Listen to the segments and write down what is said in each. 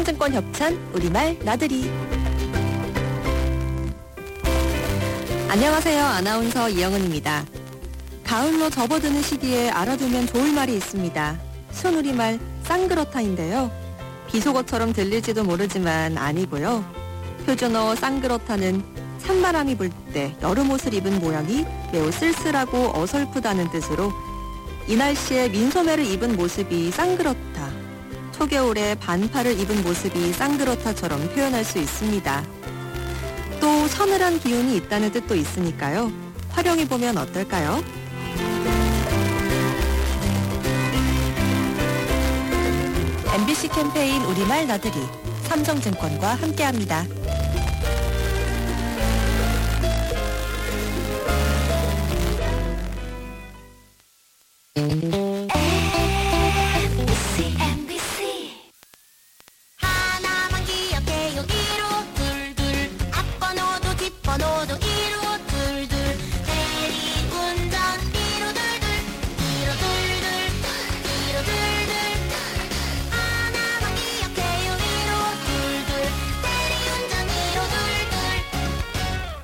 삼성증권 협찬 우리말 나들이. 안녕하세요. 아나운서 이영은입니다. 가을로 접어드는 시기에 알아두면 좋을 말이 있습니다. 순우리말 쌍그렇다인데요. 비속어처럼 들릴지도 모르지만 아니고요. 표준어 쌍그렇다는 찬바람이 불 때 여름 옷을 입은 모양이 매우 쓸쓸하고 어설프다는 뜻으로 이 날씨에 민소매를 입은 모습이 쌍그렇다, 초겨울에 반팔을 입은 모습이 쌍그렇다처럼 표현할 수 있습니다. 또 서늘한 기운이 있다는 뜻도 있으니까요. 활용해보면 어떨까요? MBC 캠페인 우리말 나들이 삼성증권과 함께합니다. 하나만 기억해요. 1522 앞번호도 뒷번호도 1522 대리운전 1522 1522 하나만 기억해요. 1522 대리운전 1522.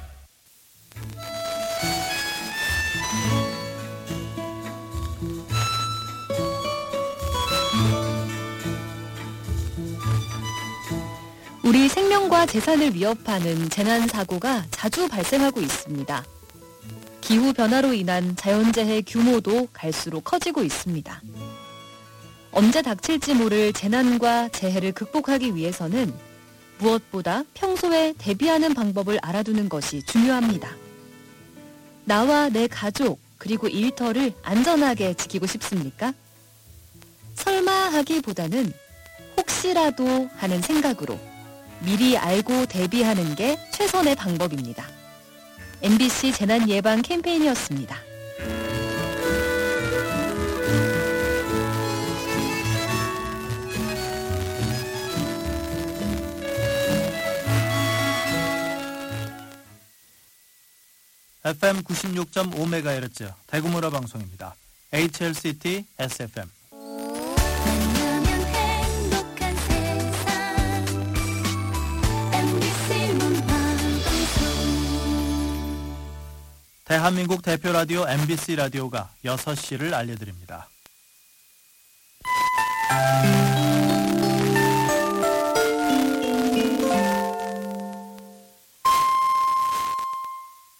우리 생명과 재산을 위협하는 재난사고가 자주 발생하고 있습니다. 기후변화로 인한 자연재해 규모도 갈수록 커지고 있습니다. 언제 닥칠지 모를 재난과 재해를 극복하기 위해서는 무엇보다 평소에 대비하는 방법을 알아두는 것이 중요합니다. 나와 내 가족 그리고 일터를 안전하게 지키고 싶습니까? 설마 하기보다는 혹시라도 하는 생각으로 미리 알고 대비하는 게 최선의 방법입니다. MBC 재난예방 캠페인이었습니다. FM 96.5MHz 대구문화 방송입니다. HLCT SFM. 만나면 행복한 세상 MBC 문화방송. 대한민국 대표 라디오 MBC 라디오가 6시를 알려드립니다.